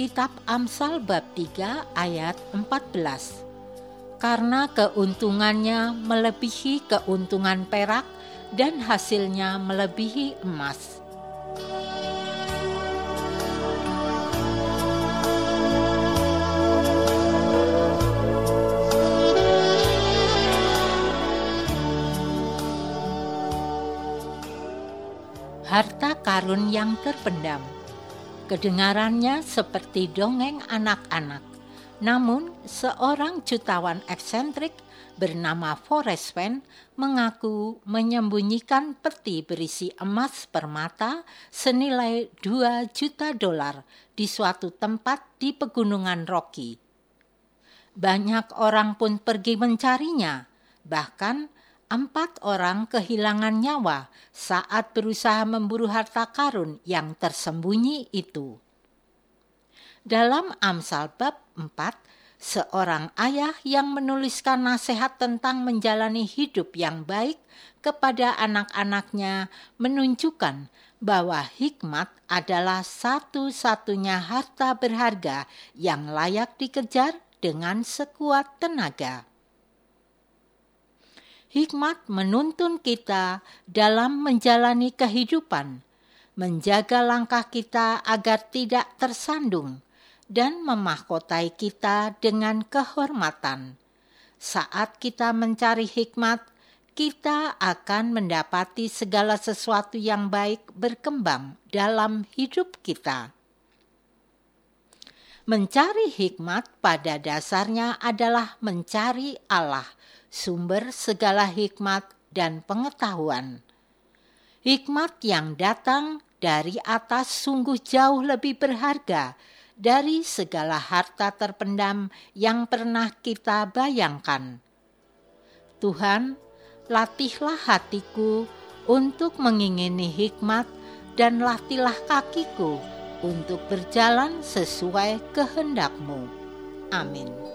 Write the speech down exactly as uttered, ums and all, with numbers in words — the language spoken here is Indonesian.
Kitab Amsal bab tiga ayat empat belas. Karena keuntungannya melebihi keuntungan perak dan hasilnya melebihi emas. Harta karun yang terpendam. Kedengarannya seperti dongeng anak-anak. Namun, seorang jutawan eksentrik bernama Forrest Fenn mengaku menyembunyikan peti berisi emas permata senilai dua juta dolar di suatu tempat di pegunungan Rocky. Banyak orang pun pergi mencarinya, bahkan empat orang kehilangan nyawa saat berusaha memburu harta karun yang tersembunyi itu. Dalam Amsal bab empat, seorang ayah yang menuliskan nasihat tentang menjalani hidup yang baik kepada anak-anaknya menunjukkan bahwa hikmat adalah satu-satunya harta berharga yang layak dikejar dengan sekuat tenaga. Hikmat menuntun kita dalam menjalani kehidupan, menjaga langkah kita agar tidak tersandung, dan memahkotai kita dengan kehormatan. Saat kita mencari hikmat, kita akan mendapati segala sesuatu yang baik berkembang dalam hidup kita. Mencari hikmat pada dasarnya adalah mencari Allah, sumber segala hikmat dan pengetahuan. Hikmat yang datang dari atas sungguh jauh lebih berharga dari segala harta terpendam yang pernah kita bayangkan. Tuhan, latihlah hatiku untuk mengingini hikmat dan latihlah kakiku untuk berjalan sesuai kehendak-Mu. Amin.